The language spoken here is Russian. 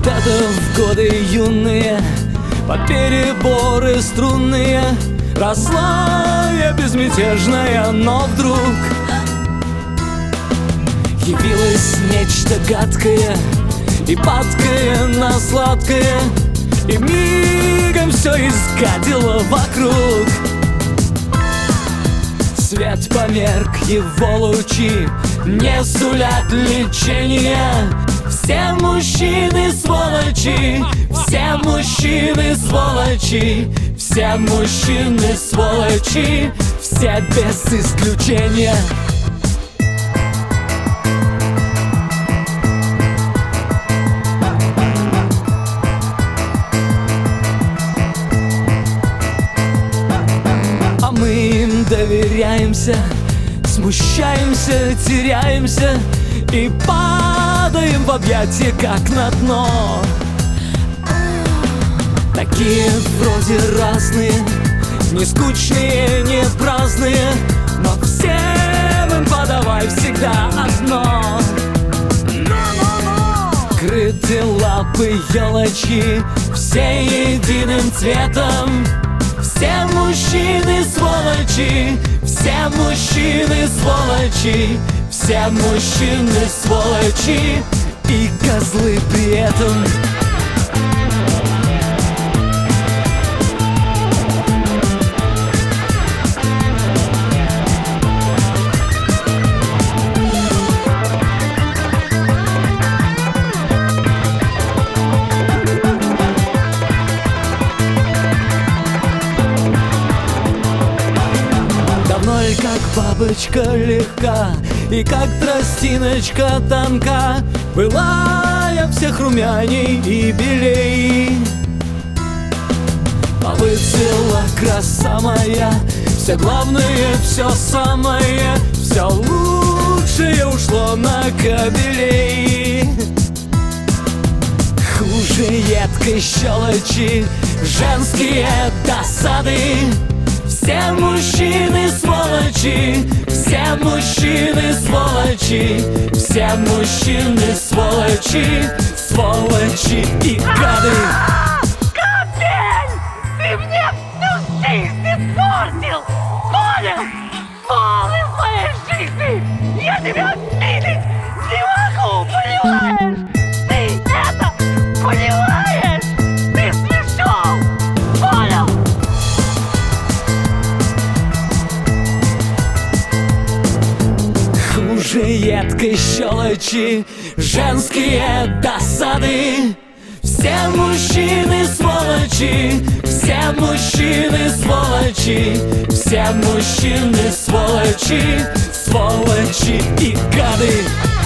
Когда-то в годы юные, под переборы струнные, росла я безмятежная, но вдруг явилось нечто гадкое и падкое на сладкое, и мигом все изгадило вокруг. Свет померк, его лучи не сулят лечения. Все мужчины сволочи, все мужчины сволочи, все мужчины сволочи, все без исключения. А мы им доверяемся, смущаемся, теряемся и падаем в объятия, как на дно. Такие вроде разные, не скучные, не праздные, но всем им подавай всегда одно. Крыты лапы елочи, все единым цветом. Все мужчины сволочи, все мужчины сволочи, все мужчины сволочи и козлы при этом. Как бабочка легка и как тростиночка тонка, была я всех румяней и белей. Повысила краса моя, все главное, все самое, все лучшее ушло на кобелей. Хуже едкой щелочи, женские досады. Все мужчины сволочи, все мужчины сволочи, все мужчины сволочи, сволочи и гады. Капель! Ты мне всю жизнь испортил! Понял? Пол из моей жизни! Я тебя видеть не могу, понимаешь? Ты это понимаешь? Ты смешон! Понял? Хуже едкой щелочи, женские досады. Все мужчины сволочи, все мужчины сволочи, все мужчины сволочи, сволочи и гады.